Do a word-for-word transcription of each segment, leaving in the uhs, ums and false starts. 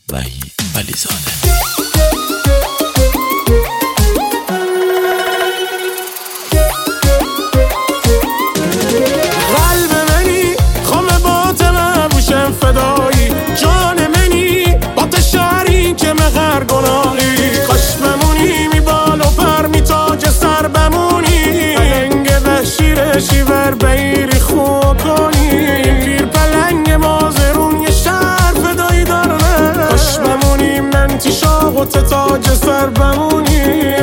وحید علیزاده. فدایی جان منی با تشاری که مغر گناهی کاش بمونی می بال و پر می تاج سر بمونی پلنگ وحشی رشی ور بیری خوب کنی پیر پلنگ مازرون یه شهر فدایی دارنه کاش بمونی من تیشاق و تاج سر بمونی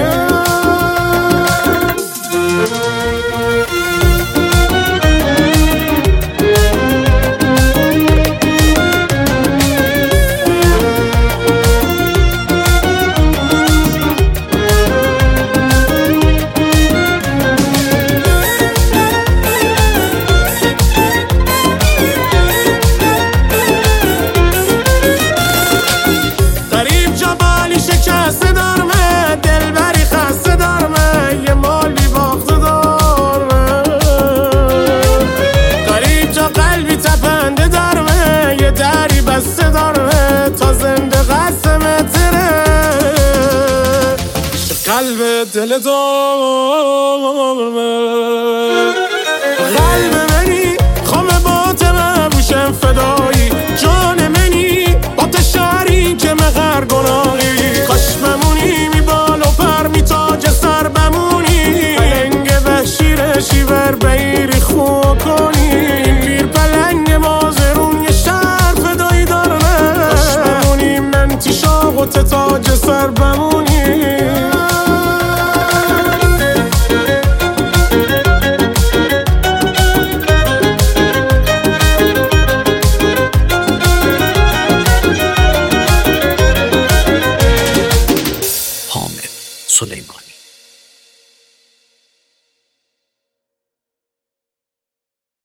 شکسته دارمه دلبری خسته دارمه یه مالی باخته دارمه قریب جا قلبی تپنده دارمه یه دری بسته دارمه تا زنده قسمه تره قلب دل دارمه قلب منی خام باطمه بوشم فدایی جان منی با تشاری که مغر گناهی شیور بیری خوب کنی پیر پلنگ مازرون یه شهر فدایی دارنه کاش بمونی من تیشاق و تاج سر بمونی حامد سلیمانی.